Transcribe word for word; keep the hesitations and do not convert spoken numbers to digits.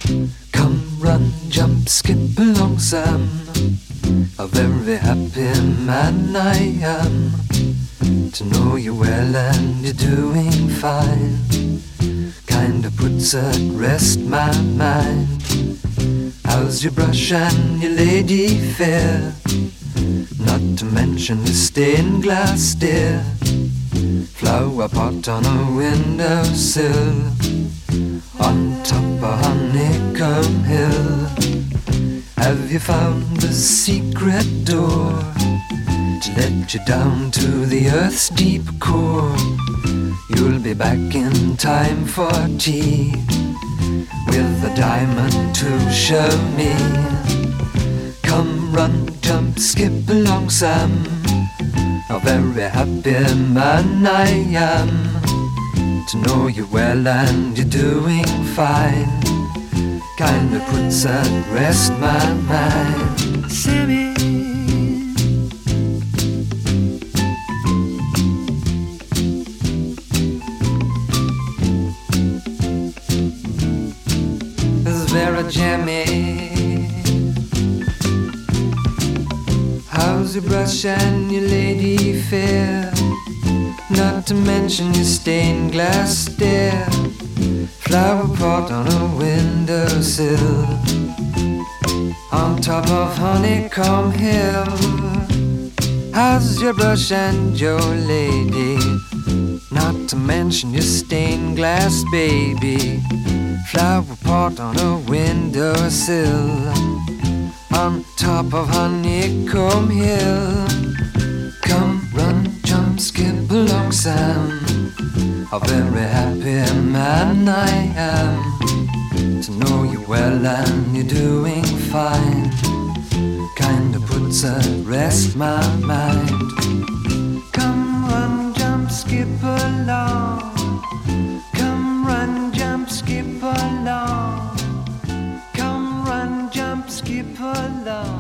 Come, run, jump, skip along, Sam. A very happy man I am to know you well and you're doing fine. Kinda puts at rest my mind. How's your brush and your lady fair? Not to mention the stained glass, dear. Flower pot on a windowsill, on top of Honeycomb Hill. Have you found the secret door to let you down to the earth's deep core? You'll be back in time for tea, with a diamond to show me. Come, run, jump, skip along, Sam. A very happy man I am to know you well and you're doing fine. Kinda puts at rest my mind. Sammy, it's very jammy. How's your brush and your lady fair? Not to mention your stained glass stare. Flower pot on a windowsill, on top of Honeycomb Hill. How's your brush and your lady? Not to mention your stained glass baby. Flower pot on a windowsill, on top of Honeycomb Hill. Come, run, jump, skip along, Sam. A very happy man I am to know you well and you're doing fine. Kinda puts at rest my mind. Come, run, jump, skip along. Come, run, jump, skip along. Come, run, jump, skip along.